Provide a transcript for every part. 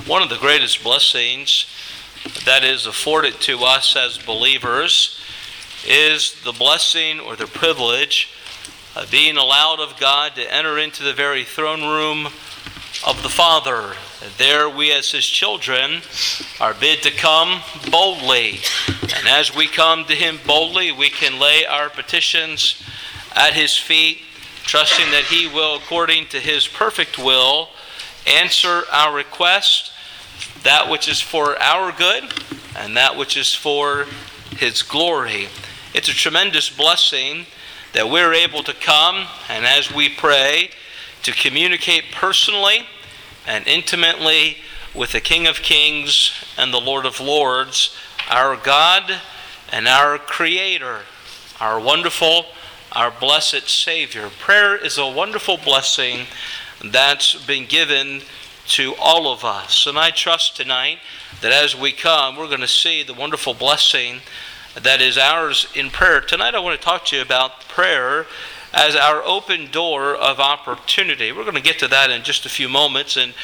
One of the greatest blessings that is afforded to us as believers is the blessing or the privilege of being allowed of God to enter into the very throne room of the Father. There we as His children are bid to come boldly. And as we come to Him boldly, we can lay our petitions at His feet, trusting that He will, according to His perfect will, answer our request, that which is for our good and that which is for His glory. It's a tremendous blessing that we're able to come and as we pray to communicate personally and intimately with the King of Kings and the Lord of Lords, our God and our Creator, our wonderful, our blessed Savior. Prayer is a wonderful blessing that's been given to all of us. And I trust tonight that as we come, we're going to see the wonderful blessing that is ours in prayer. Tonight I want to talk to you about prayer as our open door of opportunity. We're going to get to that in just a few moments in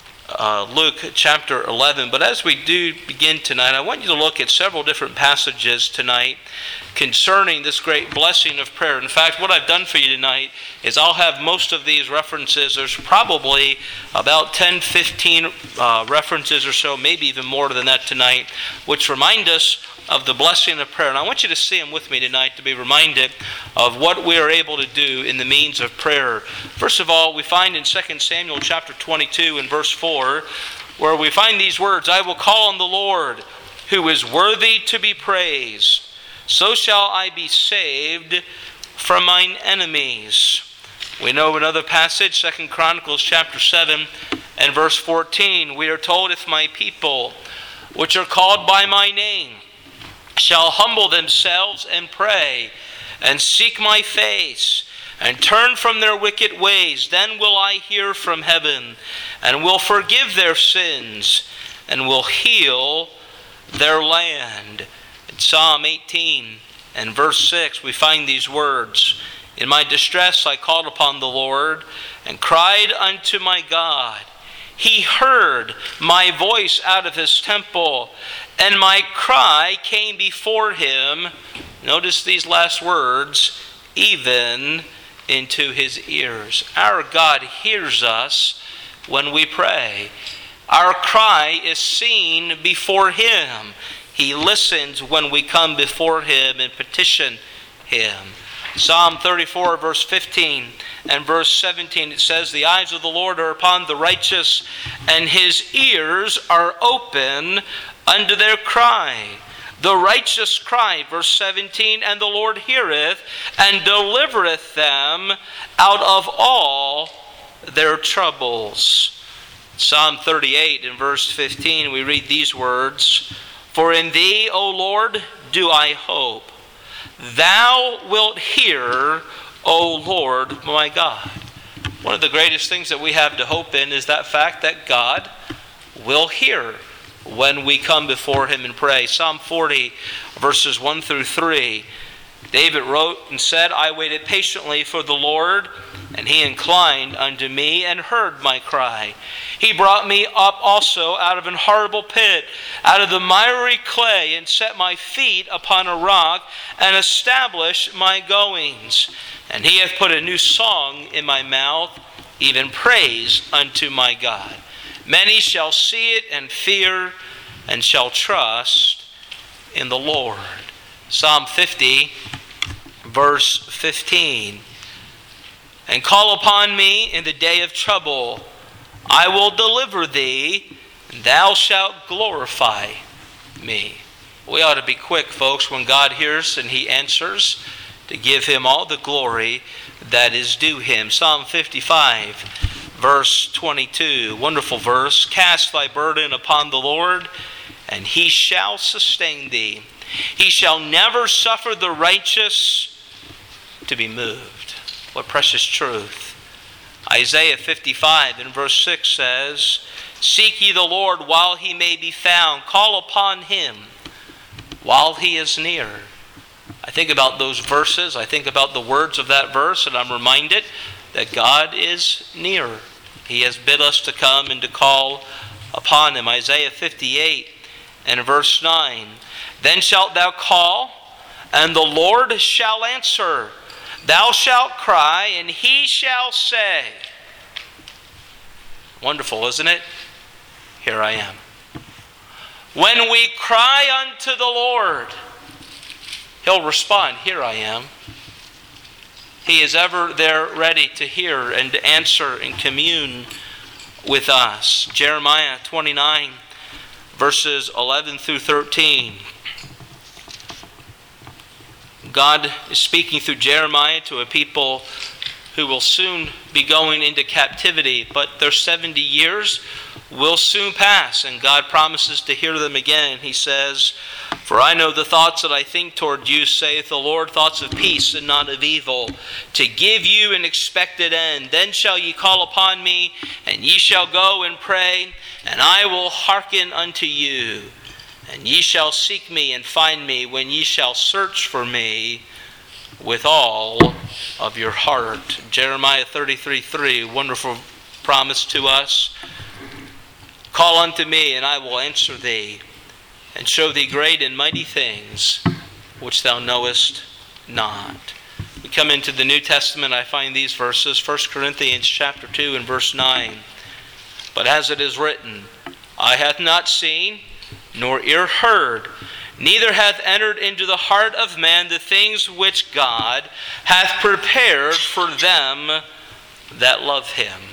Luke chapter 11. But as we do begin tonight, I want you to look at several different passages tonight concerning this great blessing of prayer. In fact, what I've done for you tonight is I'll have most of these references. There's probably about 10, 15 references or so, maybe even more than that tonight, which remind us of the blessing of prayer. And I want you to see them with me tonight to be reminded of what we are able to do in the means of prayer. First of all, we find in 2 Samuel chapter 22 and verse 4, where we find these words, "I will call on the Lord, who is worthy to be praised. So shall I be saved from mine enemies." We know another passage, 2 Chronicles chapter 7 and verse 14. We are told, "If my people, which are called by my name, shall humble themselves and pray, and seek my face, and turn from their wicked ways, then will I hear from heaven, and will forgive their sins, and will heal their land." In Psalm 18 and verse 6, we find these words, "In my distress I called upon the Lord, and cried unto my God. He heard my voice out of His temple, and my cry came before Him," notice these last words, "even into His ears." Our God hears us when we pray. Our cry is seen before Him. He listens when we come before Him and petition Him. Psalm 34 verse 15 and verse 17, it says, "The eyes of the Lord are upon the righteous, and His ears are open unto their cry. The righteous cry," verse 17, "and the Lord heareth, and delivereth them out of all their troubles." Psalm 38 in verse 15, we read these words, "For in Thee, O Lord, do I hope. Thou wilt hear, O Lord my God." One of the greatest things that we have to hope in is that fact that God will hear when we come before Him and pray. Psalm 40 verses 1 through 3, David wrote and said, "I waited patiently for the Lord, and He inclined unto me and heard my cry. He brought me up also out of an horrible pit, out of the miry clay, and set my feet upon a rock, and established my goings. And He hath put a new song in my mouth, even praise unto my God. Many shall see it and fear, and shall trust in the Lord." Psalm 50 verse 15, "And call upon me in the day of trouble. I will deliver thee, and thou shalt glorify me." We ought to be quick, folks, when God hears and He answers, to give Him all the glory that is due Him. Psalm 55 verse 22, wonderful verse, "Cast thy burden upon the Lord, and He shall sustain thee. He shall never suffer the righteous to be moved." What precious truth. Isaiah 55 in verse 6 says, "Seek ye the Lord while He may be found. Call upon Him while He is near." I think about those verses. I think about the words of that verse, and I'm reminded that God is near. He has bid us to come and to call upon him. Isaiah 58 and verse 9. Then shalt thou call, and the Lord shall answer. Thou shalt cry, and he shall say. Wonderful, isn't it? Here I am. When we cry unto the Lord, he'll respond, here I am. He is ever there ready to hear and to answer and commune with us. Jeremiah 29, verses 11 through 13. God is speaking through Jeremiah to a people who will soon be going into captivity, but their 70 years will soon pass, and God promises to hear them again. He says, "For I know the thoughts that I think toward you, saith the Lord, thoughts of peace and not of evil, to give you an expected end. Then shall ye call upon me, and ye shall go and pray, and I will hearken unto you. And ye shall seek me and find me, when ye shall search for me with all of your heart." Jeremiah 33:3, wonderful promise to us. "Call unto me, and I will answer thee, and show thee great and mighty things, which thou knowest not." We come into the New Testament, I find these verses, 1 Corinthians chapter 2 and verse 9. "But as it is written, eye hath not seen, nor ear heard, neither hath entered into the heart of man the things which God hath prepared for them that love him."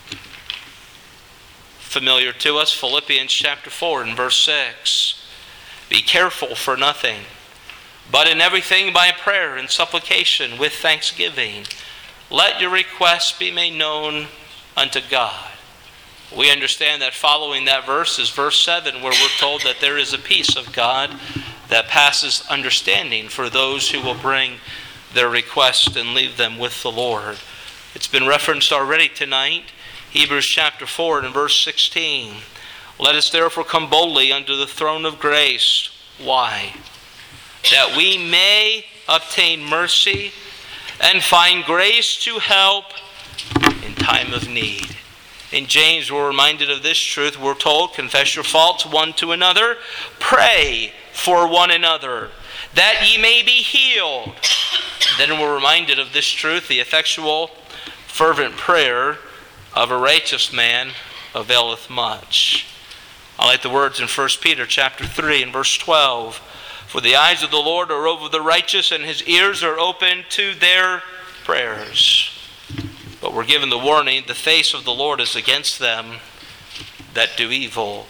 Familiar to us, Philippians chapter 4 and verse 6. "Be careful for nothing, but in everything by prayer and supplication with thanksgiving, let your requests be made known unto God." We understand that following that verse is verse 7, where we're told that there is a peace of God that passes understanding for those who will bring their request and leave them with the Lord. It's been referenced already tonight, Hebrews chapter 4 and verse 16. "Let us therefore come boldly unto the throne of grace." Why? "That we may obtain mercy and find grace to help in time of need." In James, we're reminded of this truth. We're told, "Confess your faults one to another, pray for one another, that ye may be healed." Then we're reminded of this truth: "The effectual, fervent prayer of a righteous man availeth much." I like the words in 1 Peter chapter 3 and verse 12. "For the eyes of the Lord are over the righteous, and his ears are open to their prayers." But we're given the warning, the face of the Lord is against them that do evil.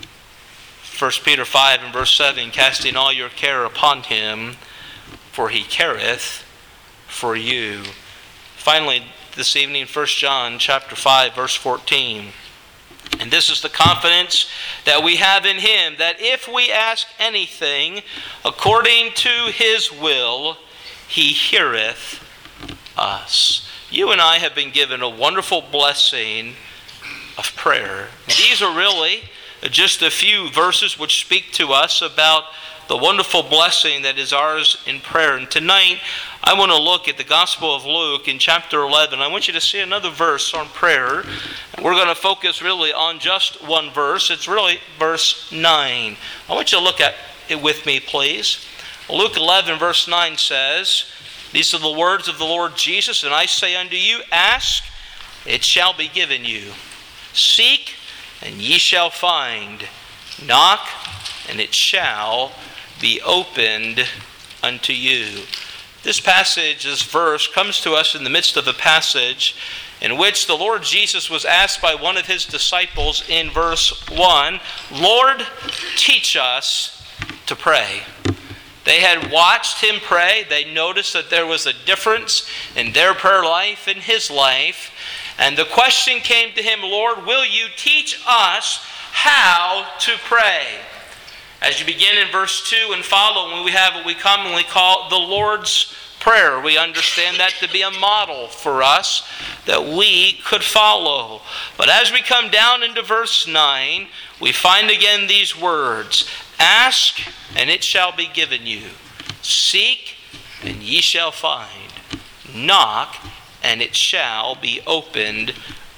1 Peter 5 and verse 7, "Casting all your care upon him, for he careth for you." Finally, this evening, 1 John chapter 5, verse 14. "And this is the confidence that we have in him, that if we ask anything according to his will, he heareth us." You and I have been given a wonderful blessing of prayer. These are really just a few verses which speak to us about the wonderful blessing that is ours in prayer. And tonight, I want to look at the Gospel of Luke in chapter 11. I want you to see another verse on prayer. We're going to focus really on just one verse. It's really verse 9. I want you to look at it with me, please. Luke 11, verse 9 says, "These are the words of the Lord Jesus, and I say unto you, ask, it shall be given you. Seek, and ye shall find. Knock, and it shall be opened unto you." This passage, this verse, comes to us in the midst of a passage in which the Lord Jesus was asked by one of his disciples in verse 1, "Lord, teach us to pray." They had watched him pray. They noticed that there was a difference in their prayer life and his life. And the question came to him, "Lord, will you teach us how to pray?" As you begin in verse 2 and following, we have what we commonly call the Lord's Prayer. We understand that to be a model for us that we could follow. But as we come down into verse 9, we find again these words, "Ask, and it shall be given you. Seek, and ye shall find. Knock, and it shall be opened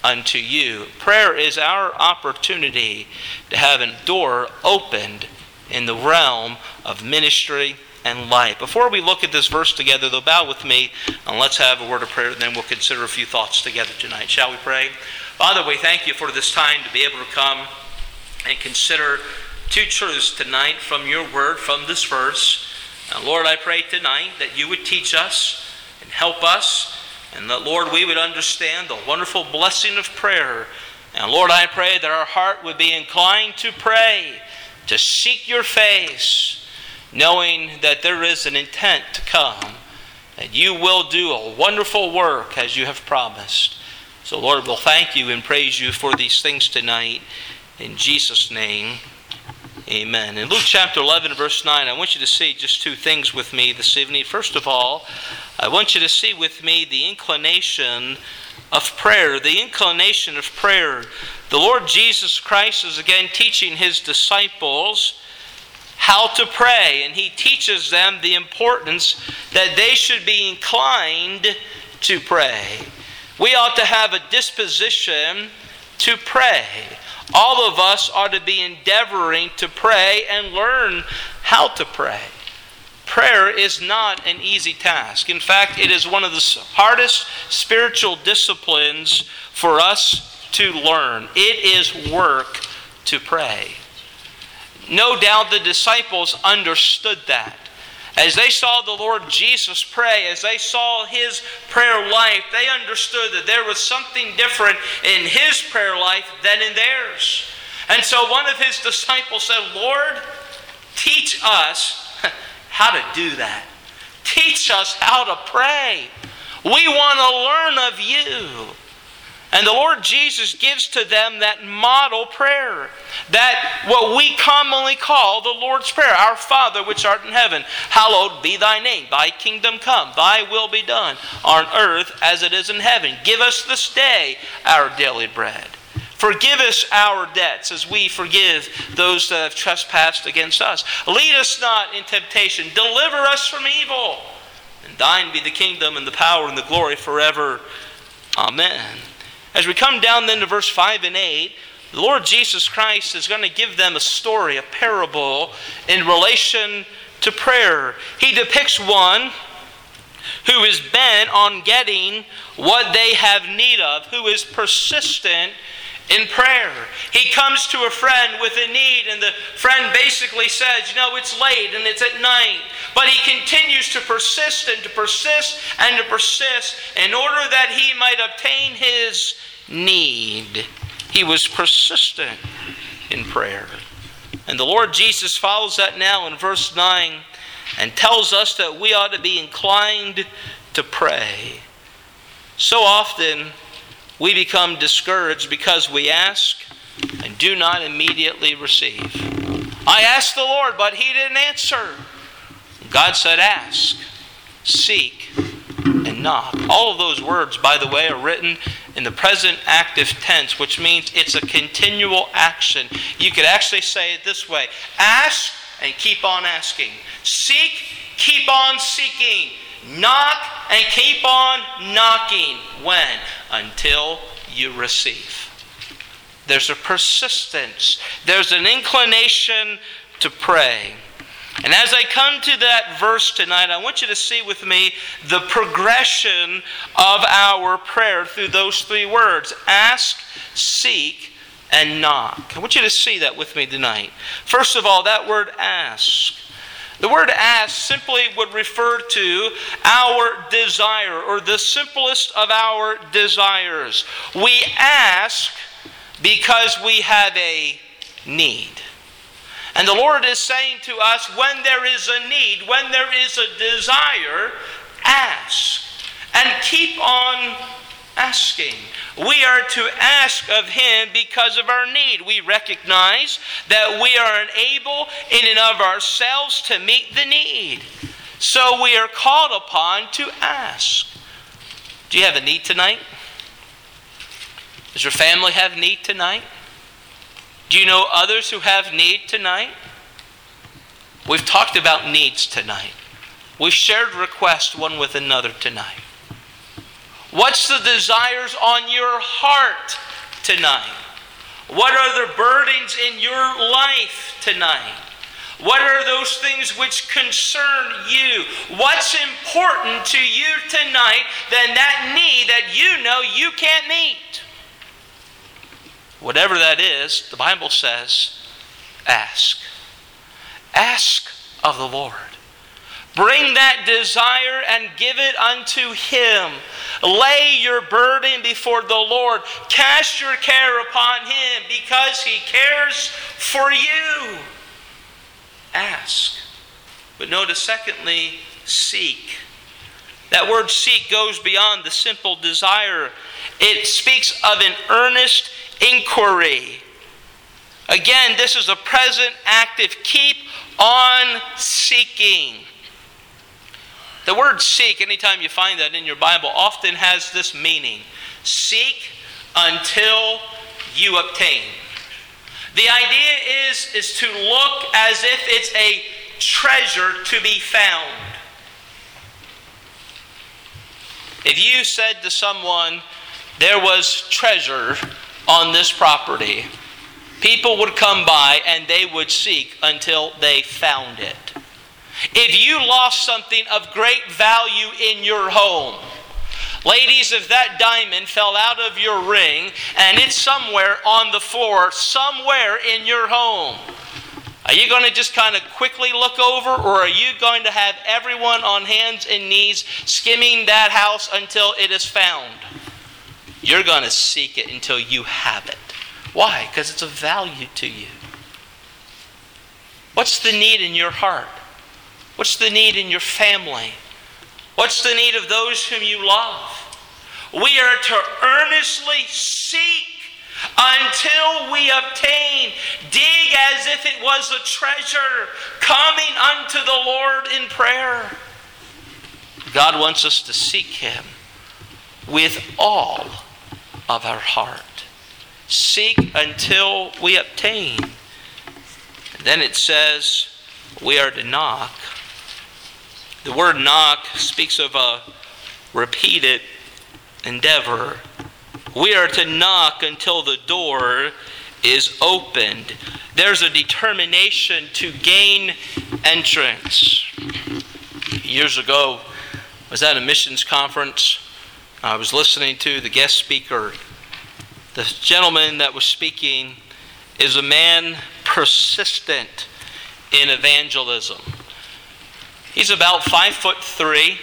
unto you. Prayer is our opportunity to have a door opened in the realm of ministry and life. Before we look at this verse together, though, bow with me and let's have a word of prayer, and then we'll consider a few thoughts together tonight. Shall we pray? Father, we thank you for this time to be able to come and consider two truths tonight from your word, from this verse. And Lord, I pray tonight that you would teach us and help us, and that, Lord, we would understand the wonderful blessing of prayer. And Lord, I pray that our heart would be inclined to pray, to seek your face, knowing that there is an intent to come, that you will do a wonderful work as you have promised. So Lord, we'll thank you and praise you for these things tonight. In Jesus' name, amen. In Luke chapter 11, verse 9, I want you to see just two things with me this evening. First of all, I want you to see with me the inclination of prayer. The inclination of prayer. The Lord Jesus Christ is again teaching his disciples how to pray, and he teaches them the importance that they should be inclined to pray. We ought to have a disposition to pray. All of us ought to be endeavoring to pray and learn how to pray. Prayer is not an easy task. In fact, it is one of the hardest spiritual disciplines for us to learn. It is work to pray. No doubt the disciples understood that. As they saw the Lord Jesus pray, as they saw his prayer life, they understood that there was something different in his prayer life than in theirs. And so one of his disciples said, Lord, teach us how to do that. Teach us how to pray. We want to learn of you. And the Lord Jesus gives to them that model prayer, that what we commonly call the Lord's Prayer. Our Father which art in heaven, hallowed be thy name. Thy kingdom come, thy will be done on earth as it is in heaven. Give us this day our daily bread. Forgive us our debts as we forgive those that have trespassed against us. Lead us not in temptation. Deliver us from evil. And thine be the kingdom and the power and the glory forever. Amen. As we come down then to verse 5 and 8, the Lord Jesus Christ is going to give them a story, a parable in relation to prayer. He depicts one who is bent on getting what they have need of, who is persistent in prayer. He comes to a friend with a need, and the friend basically says, it's late and it's at night. But he continues to persist and to persist and to persist in order that he might obtain his need. He was persistent in prayer. And the Lord Jesus follows that now in verse 9 and tells us that we ought to be inclined to pray. So often we become discouraged because we ask and do not immediately receive. I asked the Lord, but he didn't answer. God said, ask, seek, and knock. All of those words, by the way, are written in the present active tense, which means it's a continual action. You could actually say it this way: ask and keep on asking. Seek, keep on seeking. Knock and keep on knocking. When? Until you receive. There's a persistence. There's an inclination to pray. And as I come to that verse tonight, I want you to see with me the progression of our prayer through those three words: ask, seek, and knock. I want you to see that with me tonight. First of all, that word ask. The word ask simply would refer to our desire, or the simplest of our desires. We ask because we have a need. And the Lord is saying to us, when there is a need, when there is a desire, ask. And keep on asking. We are to ask of him because of our need. We recognize that we are unable in and of ourselves to meet the need. So we are called upon to ask. Do you have a need tonight? Does your family have need tonight? Do you know others who have need tonight? We've talked about needs tonight. We've shared requests one with another tonight. What's the desires on your heart tonight? What are the burdens in your life tonight? What are those things which concern you? What's important to you tonight than that need that you know you can't meet? Whatever that is, the Bible says, ask. Ask of the Lord. Bring that desire and give it unto Him. Lay your burden before the Lord. Cast your care upon Him because He cares for you. Ask. But notice, secondly, seek. That word seek goes beyond the simple desire. It speaks of an earnest inquiry. Again, this is a present active. Keep on seeking. The word seek, anytime you find that in your Bible, often has this meaning. Seek until you obtain. The idea is to look as if it's a treasure to be found. If you said to someone, there was treasure on this property, people would come by and they would seek until they found it. If you lost something of great value in your home, ladies, if that diamond fell out of your ring and it's somewhere on the floor, somewhere in your home, are you going to just kind of quickly look over, or are you going to have everyone on hands and knees skimming that house until it is found? You're going to seek it until you have it. Why? Because it's of value to you. What's the need in your heart? What's the need in your family? What's the need of those whom you love? We are to earnestly seek until we obtain. Dig as if it was a treasure, coming unto the Lord in prayer. God wants us to seek Him with all of our heart. Seek until we obtain. And then it says we are to knock. The word knock speaks of a repeated endeavor. We are to knock until the door is opened. There's a determination to gain entrance. Years ago, I was at a missions conference. I was listening to the guest speaker. The gentleman that was speaking is a man persistent in evangelism. He's about 5'3",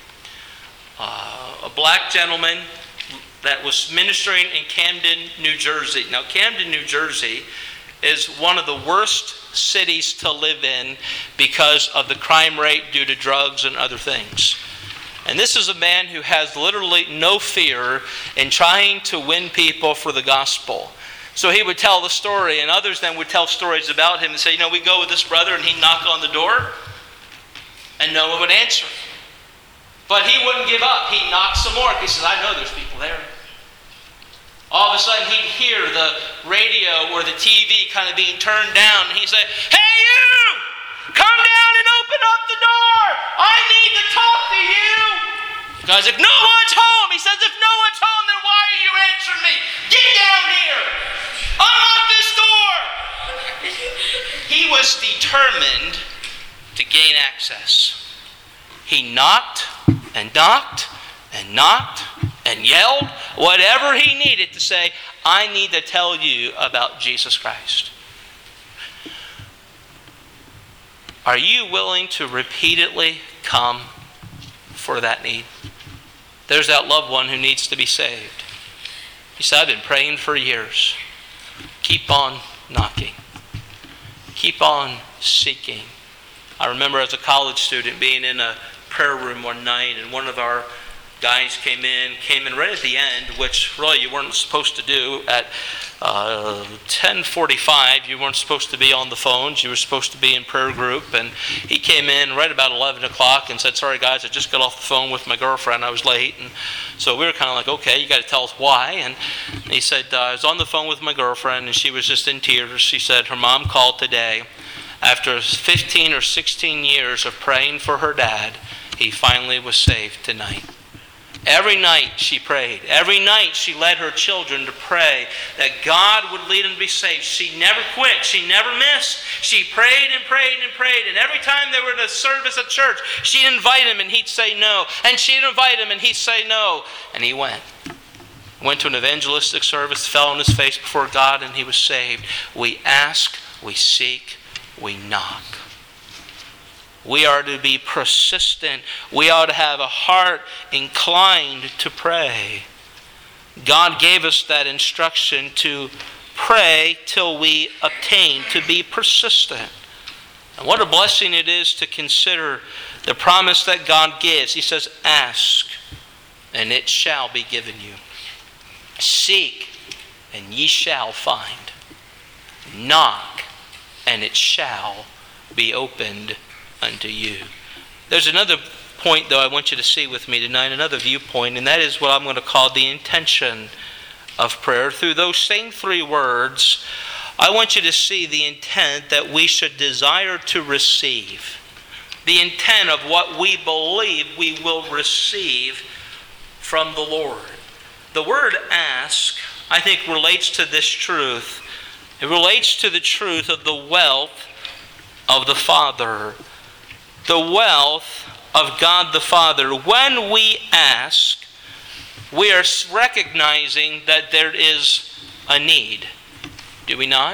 a black gentleman that was ministering in Camden, New Jersey. Now, Camden, New Jersey is one of the worst cities to live in because of the crime rate due to drugs and other things. And this is a man who has literally no fear in trying to win people for the gospel. So he would tell the story, and others then would tell stories about him and say, we go with this brother, and he'd knock on the door, and no one would answer. But he wouldn't give up. He'd knock some more. He says, I know there's people there. All of a sudden, he'd hear the radio or the TV kind of being turned down, and he'd say, hey, you! Come down and open up the door! I need to talk to you! Because if no one's home, he says, if no one's home, then why are you answering me? Get down here! Unlock this door! He was determined to gain access. He knocked and knocked and knocked and yelled whatever he needed to say, I need to tell you about Jesus Christ. Are you willing to repeatedly come for that need? There's that loved one who needs to be saved. He said, I've been praying for years. Keep on knocking. Keep on seeking. I remember as a college student being in a prayer room one night, and one of our guys came in right at the end, which really you weren't supposed to do. At 10:45, you weren't supposed to be on the phones. You were supposed to be in prayer group. And he came in right about 11 o'clock and said, sorry guys, I just got off the phone with my girlfriend. I was late. And so we were kind of like, okay, you got to tell us why. And he said, I was on the phone with my girlfriend, and she was just in tears. She said her mom called today. After 15 or 16 years of praying for her dad, he finally was saved tonight. Every night she prayed. Every night she led her children to pray that God would lead them to be saved. She never quit. She never missed. She prayed and prayed and prayed. And every time they were at a service at church, she'd invite him and he'd say no. And she'd invite him and he'd say no. And he went. Went to an evangelistic service, fell on his face before God, and he was saved. We ask, we seek, we knock. We are to be persistent. We ought to have a heart inclined to pray. God gave us that instruction to pray till we obtain, to be persistent. And what a blessing it is to consider the promise that God gives. He says, ask, and it shall be given you. Seek, and ye shall find. Knock, and it shall be opened unto you. There's another point, though, I want you to see with me tonight, another viewpoint, and that is what I'm going to call the intention of prayer. Through those same three words, I want you to see the intent that we should desire to receive. The intent of what we believe we will receive from the Lord. The word ask, I think, relates to this truth. It relates to the truth of the wealth of the Father. The wealth of God the Father. When we ask, we are recognizing that there is a need. Do we not?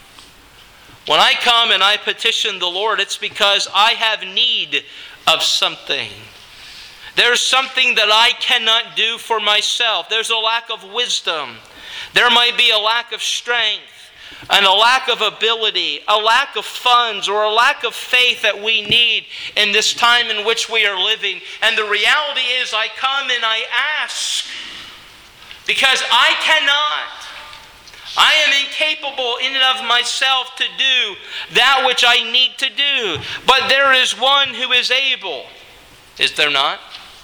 When I come and I petition the Lord, it's because I have need of something. There's something that I cannot do for myself. There's a lack of wisdom. There might be a lack of strength and a lack of ability, a lack of funds, or a lack of faith that we need in this time in which we are living. And the reality is I come and I ask because I cannot. I am incapable in and of myself to do that which I need to do. But there is one who is able. Is there not?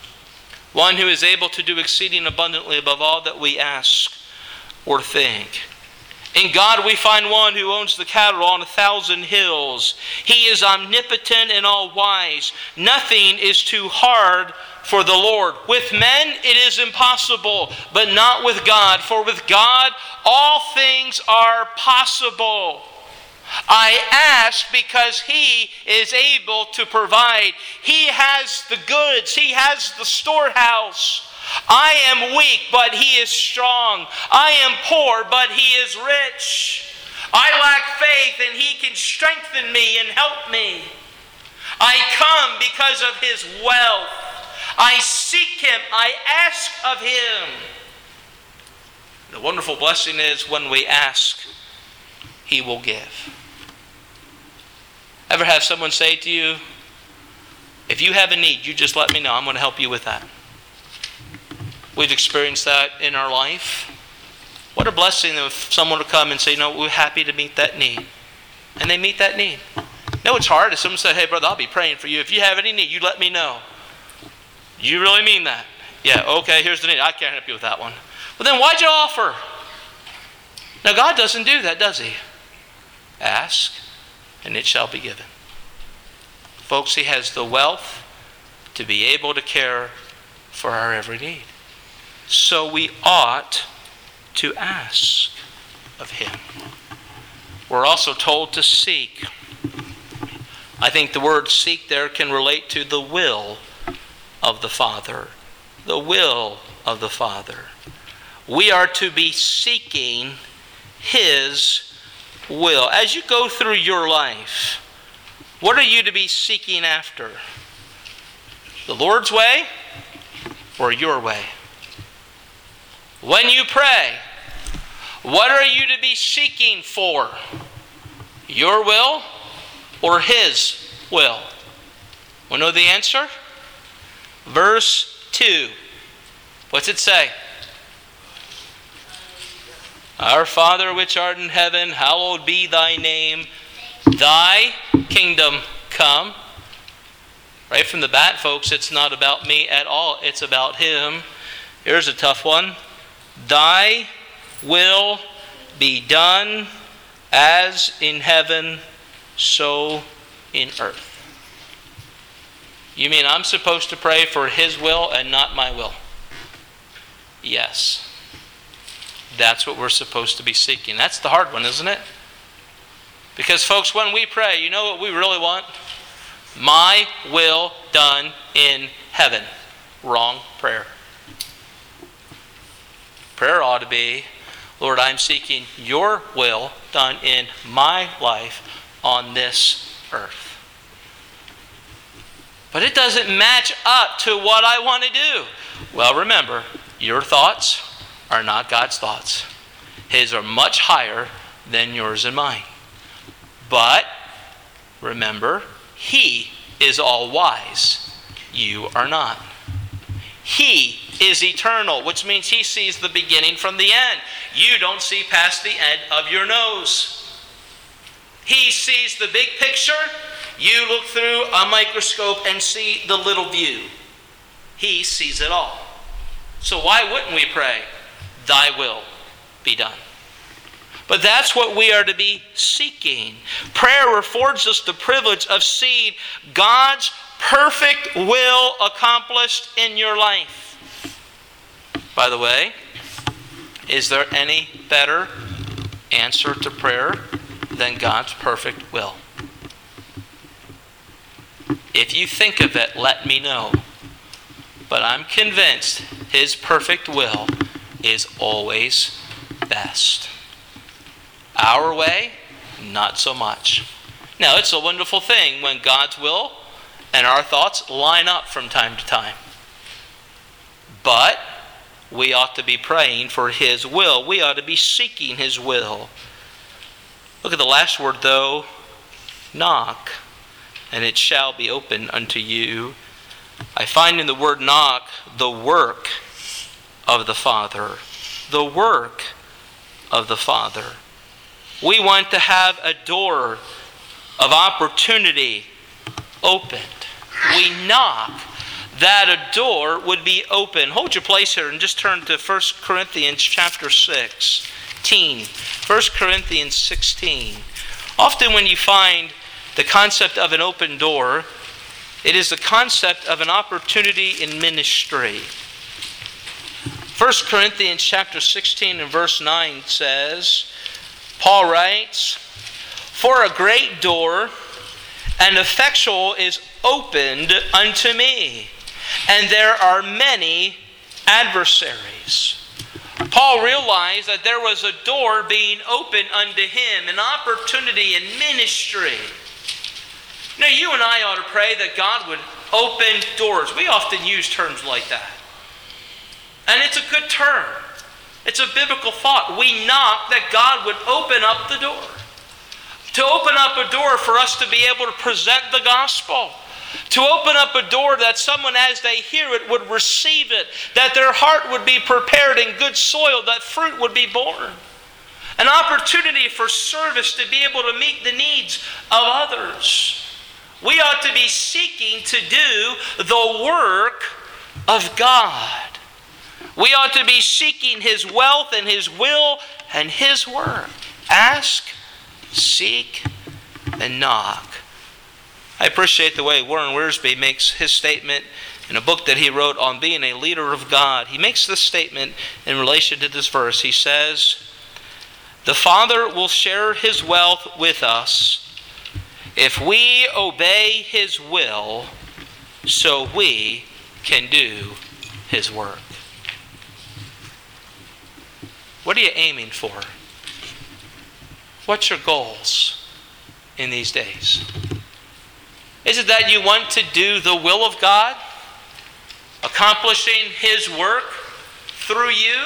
One who is able to do exceeding abundantly above all that we ask or think. In God we find one who owns the cattle on 1,000 hills. He is omnipotent and all-wise. Nothing is too hard for the Lord. With men it is impossible, but not with God. For with God all things are possible. I ask because He is able to provide. He has the goods. He has the storehouse. I am weak, but He is strong. I am poor, but He is rich. I lack faith, and He can strengthen me and help me. I come because of His wealth. I seek Him. I ask of Him. The wonderful blessing is when we ask, He will give. Ever have someone say to you, if you have a need, you just let me know. I'm going to help you with that. We've experienced that in our life. What a blessing if someone would come and say, we're happy to meet that need. And they meet that need. No, it's hard if someone says, hey brother, I'll be praying for you. If you have any need, you let me know. You really mean that? Yeah, okay, here's the need. I can't help you with that one. Well then why'd you offer? Now God doesn't do that, does He? Ask, and it shall be given. Folks, He has the wealth to be able to care for our every need. So we ought to ask of Him. We're also told to seek. I think the word seek there can relate to the will of the Father. The will of the Father. We are to be seeking His will. As you go through your life, what are you to be seeking after? The Lord's way or your way? When you pray, what are you to be seeking for? Your will or His will? Want to know the answer? Verse 2. What's it say? Our Father which art in heaven, hallowed be thy name. Thy kingdom come. Right from the bat, folks, it's not about me at all. It's about Him. Here's a tough one. Thy will be done as in heaven, so in earth. You mean I'm supposed to pray for His will and not my will? Yes. That's what we're supposed to be seeking. That's the hard one, isn't it? Because, folks, when we pray, you know what we really want? My will done in heaven. Wrong prayer. Prayer ought to be, Lord, I'm seeking your will done in my life on this earth. But it doesn't match up to what I want to do. Well, remember, your thoughts are not God's thoughts. His are much higher than yours and mine. But remember, He is all wise. You are not. He is eternal, which means He sees the beginning from the end. You don't see past the end of your nose. He sees the big picture. You look through a microscope and see the little view. He sees it all. So why wouldn't we pray, Thy will be done? But that's what we are to be seeking. Prayer affords us the privilege of seeing God's perfect will accomplished in your life. By the way, is there any better answer to prayer than God's perfect will? If you think of it, let me know. But I'm convinced His perfect will is always best. Our way, not so much. Now, it's a wonderful thing when God's will and our thoughts line up from time to time. But we ought to be praying for His will. We ought to be seeking His will. Look at the last word, though. Knock, and it shall be opened unto you. I find in the word knock the work of the Father. The work of the Father. We want to have a door of opportunity opened. We knock that a door would be open. Hold your place here and just turn to 1 Corinthians chapter 16. 1 Corinthians 16. Often when you find the concept of an open door, it is the concept of an opportunity in ministry. 1 Corinthians chapter 16 and verse 9 says, Paul writes, For a great door and effectual is opened unto me, and there are many adversaries. Paul realized that there was a door being opened unto him, an opportunity in ministry. Now, you and I ought to pray that God would open doors. We often use terms like that. And it's a good term. It's a biblical thought. We knock that God would open up the door. To open up a door for us to be able to present the gospel. To open up a door that someone, as they hear it, would receive it. That their heart would be prepared in good soil. That fruit would be born. An opportunity for service to be able to meet the needs of others. We ought to be seeking to do the work of God. We ought to be seeking His wealth and His will and His work. Ask, seek, and knock. I appreciate the way Warren Wiersbe makes his statement in a book that he wrote on being a leader of God. He makes this statement in relation to this verse. He says, The Father will share His wealth with us if we obey His will so we can do His work. What are you aiming for? What's your goals in these days? Is it that you want to do the will of God? Accomplishing His work through you?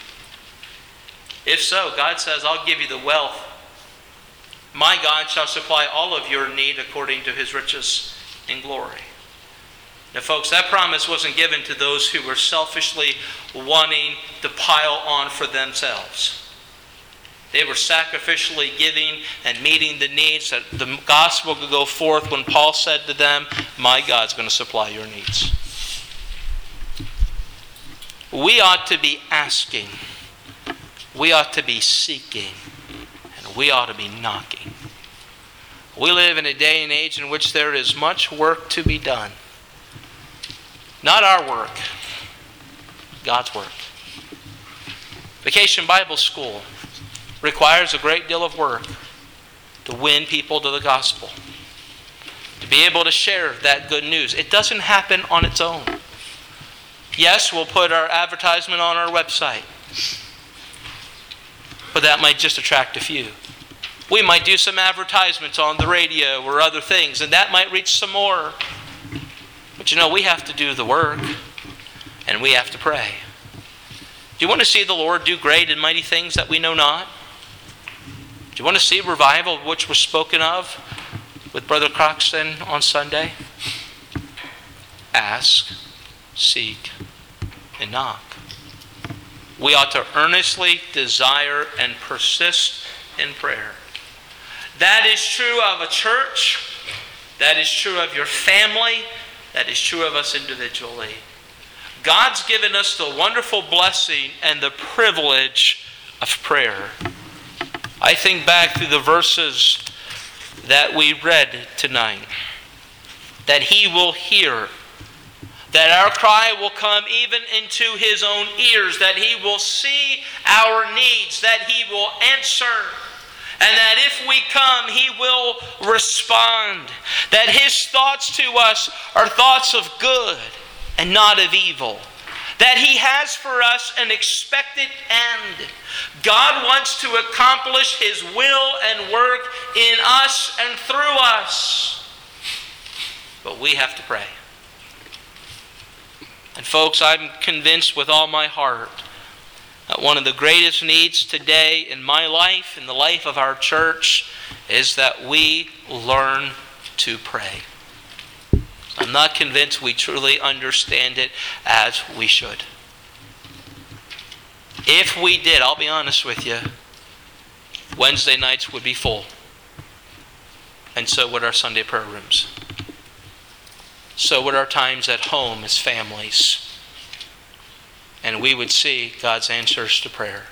If so, God says, I'll give you the wealth. My God shall supply all of your need according to His riches in glory. Now, folks, that promise wasn't given to those who were selfishly wanting to pile on for themselves. They were sacrificially giving and meeting the needs that the gospel could go forth when Paul said to them, My God's going to supply your needs. We ought to be asking. We ought to be seeking. And we ought to be knocking. We live in a day and age in which there is much work to be done. Not our work, God's work. Vacation Bible School requires a great deal of work to win people to the gospel, to be able to share that good news. It doesn't happen on its own. Yes, we'll put our advertisement on our website, but that might just attract a few. We might do some advertisements on the radio or other things, and that might reach some more. But we have to do the work, and we have to pray. Do you want to see the Lord do great and mighty things that we know not? Do you want to see revival which was spoken of with Brother Croxton on Sunday? Ask, seek, and knock. We ought to earnestly desire and persist in prayer. That is true of a church. That is true of your family. That is true of us individually. God's given us the wonderful blessing and the privilege of prayer. I think back to the verses that we read tonight. That He will hear. That our cry will come even into His own ears. That He will see our needs. That He will answer. And that if we come, He will respond. That His thoughts to us are thoughts of good and not of evil. That He has for us an expected end. God wants to accomplish His will and work in us and through us. But we have to pray. And folks, I'm convinced with all my heart that one of the greatest needs today in my life, in the life of our church, is that we learn to pray. I'm not convinced we truly understand it as we should. If we did, I'll be honest with you, Wednesday nights would be full. And so would our Sunday prayer rooms. So would our times at home as families. And we would see God's answers to prayer.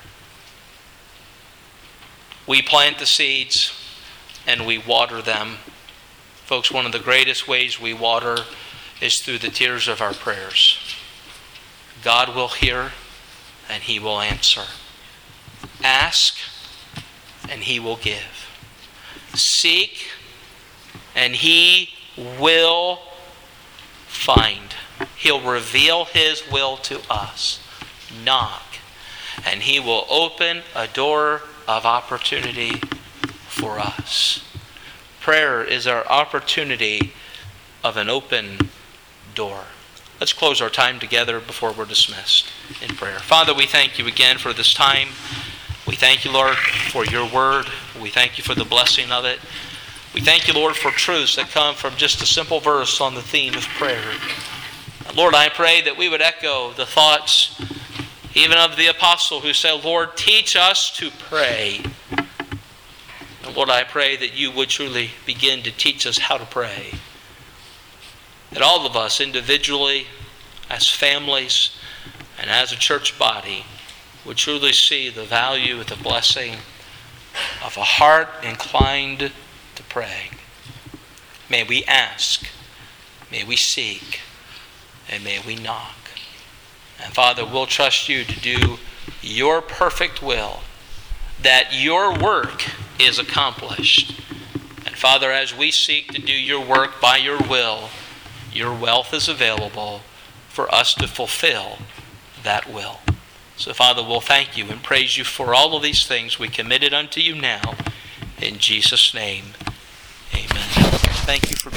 We plant the seeds and we water them. Folks, one of the greatest ways we water is through the tears of our prayers. God will hear and He will answer. Ask and He will give. Seek and He will find. He'll reveal His will to us. Knock and He will open a door of opportunity for us. Prayer is our opportunity of an open door. Let's close our time together before we're dismissed in prayer. Father, we thank You again for this time. We thank You, Lord, for Your word. We thank You for the blessing of it. We thank You, Lord, for truths that come from just a simple verse on the theme of prayer. Lord, I pray that we would echo the thoughts even of the apostle who said, Lord, teach us to pray. And Lord, I pray that You would truly begin to teach us how to pray. That all of us individually, as families, and as a church body, would truly see the value and the blessing of a heart inclined to pray. May we ask, may we seek, and may we knock. And Father, we'll trust You to do Your perfect will, that Your work is accomplished. And Father, as we seek to do Your work by Your will, Your wealth is available for us to fulfill that will. So Father, we'll thank You and praise You for all of these things we committed unto You now. In Jesus' name, amen. Thank you for